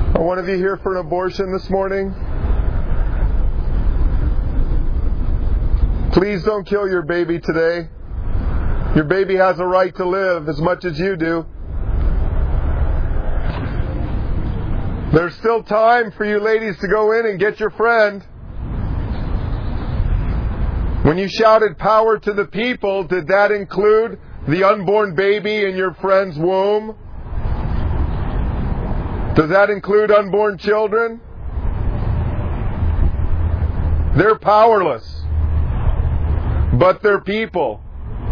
Are one of you here for an abortion this morning? Please don't kill your baby today. Your baby has a right to live as much as you do. There's still time for you ladies to go in and get your friend. When you shouted power to the people, did that include the unborn baby in your friend's womb? Does that include unborn children? They're powerless, but they're people.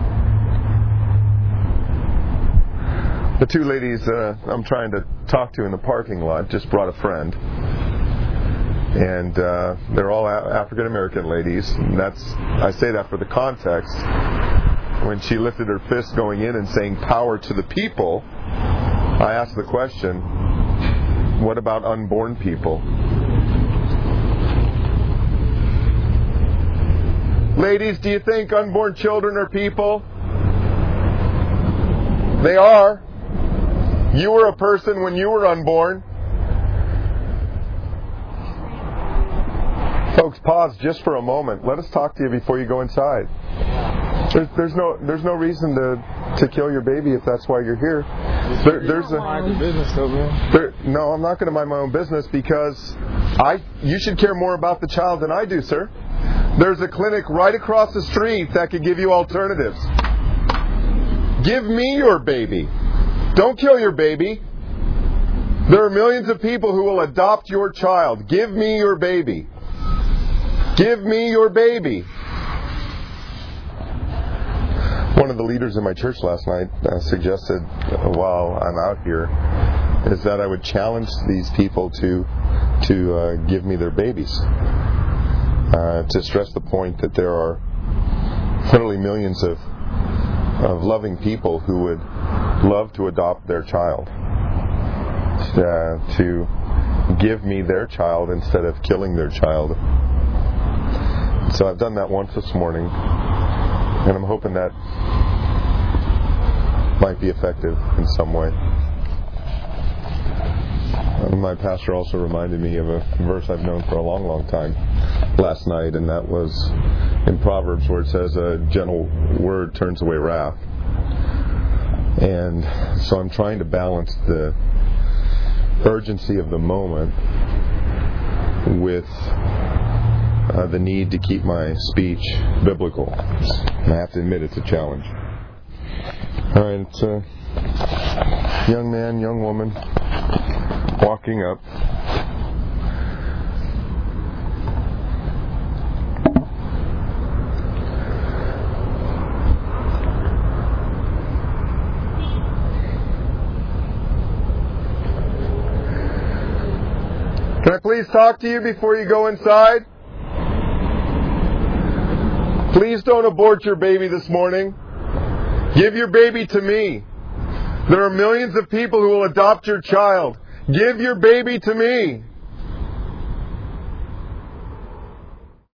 The two ladies I'm trying to talk to in the parking lot just brought a friend. And they're all African American ladies. And I say that for the context. When she lifted her fist going in and saying power to the people, I asked the question, what about unborn people? Ladies, do you think unborn children are people? They are. You were a person when you were unborn. Folks, pause just for a moment. Let us talk to you before you go inside. There's no reason to kill your baby if that's why you're here. No, I'm not going to mind my own business because you should care more about the child than I do, sir. There's a clinic right across the street that could give you alternatives. Give me your baby. Don't kill your baby. There are millions of people who will adopt your child. Give me your baby. Give me your baby. One of the leaders in my church last night suggested, while I'm out here, is that I would challenge these people to give me their babies. To stress the point that there are literally millions of loving people who would love to adopt their child. To give me their child instead of killing their child. So I've done that once this morning, and I'm hoping that might be effective in some way. My pastor also reminded me of a verse I've known for a long, long time last night, and that was in Proverbs where it says, a gentle word turns away wrath. And so I'm trying to balance the urgency of the moment with the need to keep my speech biblical. And I have to admit it's a challenge. Alright, it's a young man, young woman walking up. Can I please talk to you before you go inside? Please don't abort your baby this morning. Give your baby to me. There are millions of people who will adopt your child. Give your baby to me.